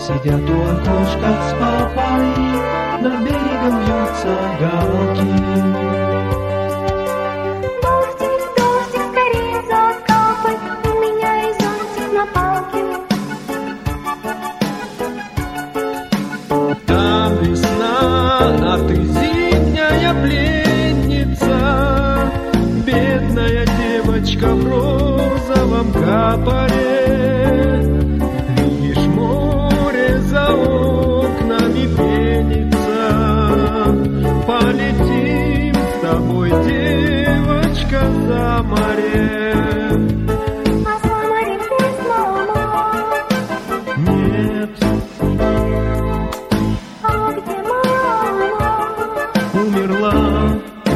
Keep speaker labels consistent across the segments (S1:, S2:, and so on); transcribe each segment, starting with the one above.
S1: Сидят у окошка с папой, над берегом вьются галки.
S2: Дождик, дождик, скорее закапай, у меня и зонтик на палке.
S1: Там весна, а ты зимняя пленница, бедная девочка в розовом капоре. Видишь, море за окнами пенится. Полетим с тобой, девочка, за море.
S2: А за морем есть мама?
S1: Нет,
S2: А где мама?
S1: умерла.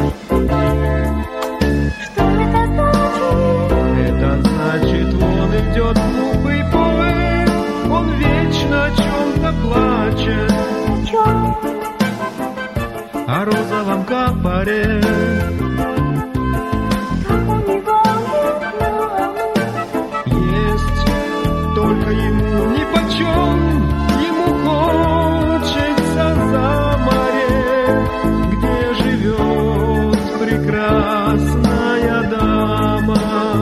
S2: Что это значит?
S1: Это значит, он идет глупый поэт, он вечно о чем-то плачет,
S2: О чем?
S1: о розовом капоре.
S2: Как у него есть мама?
S1: Есть, только ему нипочем, ему хочется за море, где живет прекрасная дама.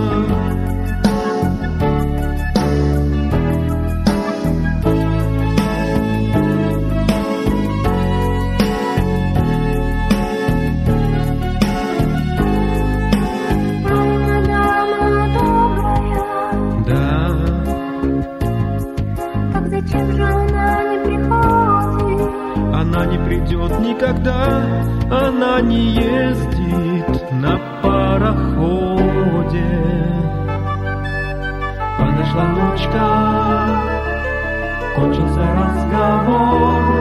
S2: Дама добрая,
S1: Да,
S2: так зачем же она не приходит?
S1: она не придет никогда, она не ездит на пароходе. Подошла ночка, кончился разговор,